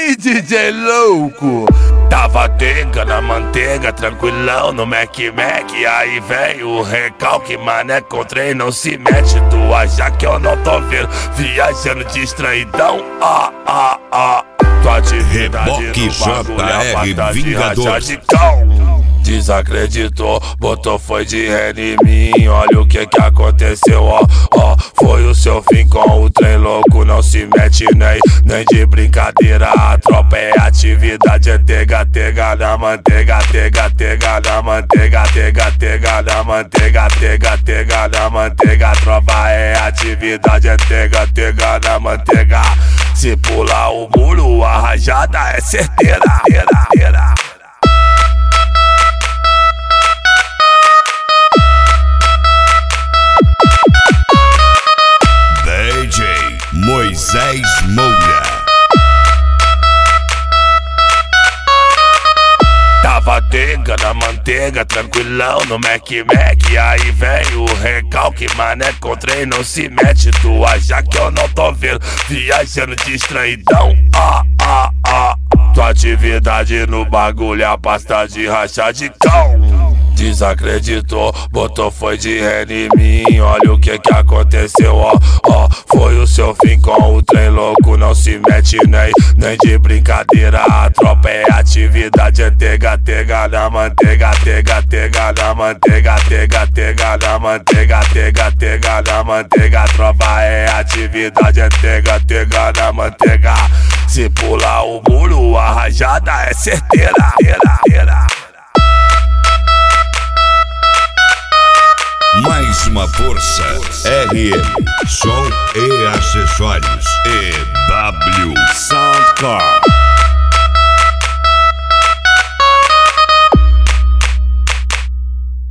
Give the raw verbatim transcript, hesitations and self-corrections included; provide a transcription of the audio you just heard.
aí, D J louco? Tava tega na manteiga, tranquilão no Mac Mac. Aí vem o recalque, mané, contrei, não se mete. Tu acha que eu não tô vendo, viajando distraidão. Ah, ah, ah. Tua atividade Reboque no bagulho, J R a pata de Vingador. rachar de cão. Desacreditou, botou foi de ré em mim. Olha o que que aconteceu, ó, ó. Foi o seu fim com o trem louco. Não se mete nem, nem de brincadeira. A tropa é atividade, é tega, tega na manteiga. Tega, tega na manteiga, tega, tega na manteiga. Tega, tega na manteiga. A tropa é atividade, é tega, tega na manteiga. Se pular o muro, a rajada é certeira, certeira, certeira. D J Moisés Moura. Tava tega na manteiga, tranquilão no Mac Mac. Aí vem o recalque, mané, contrei, não se mete. Tu acha que eu não tô vendo, viajando distraidão. Ah, ah, ah. Tua atividade no bagulho, a pasta de rachar de cão. Desacreditou, botou foi de ré em mim. Olha o que que aconteceu, ó, ó. Foi o seu fim com o trem louco. Não se mete nem, nem de brincadeira. A tropa é atividade, é tega, tega na manteiga. Tega, tega na manteiga. Tega, tega na manteiga. Tega, tega na manteiga. A tropa é atividade, é tega, tega na manteiga. Se pular o muro, a rajada é certeira, certeira, certeira. Mais uma força. R M Som e Acessórios. E W Soundcore.